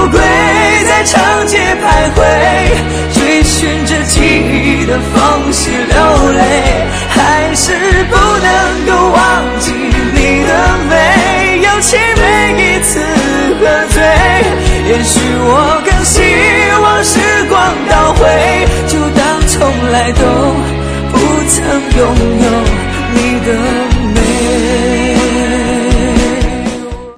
归，在长街徘徊，追寻着记忆的缝隙流泪，还是不能够忘记你的美，尤其每一次喝醉。也许我更希望时光倒回，就当从来都不曾拥有你的美。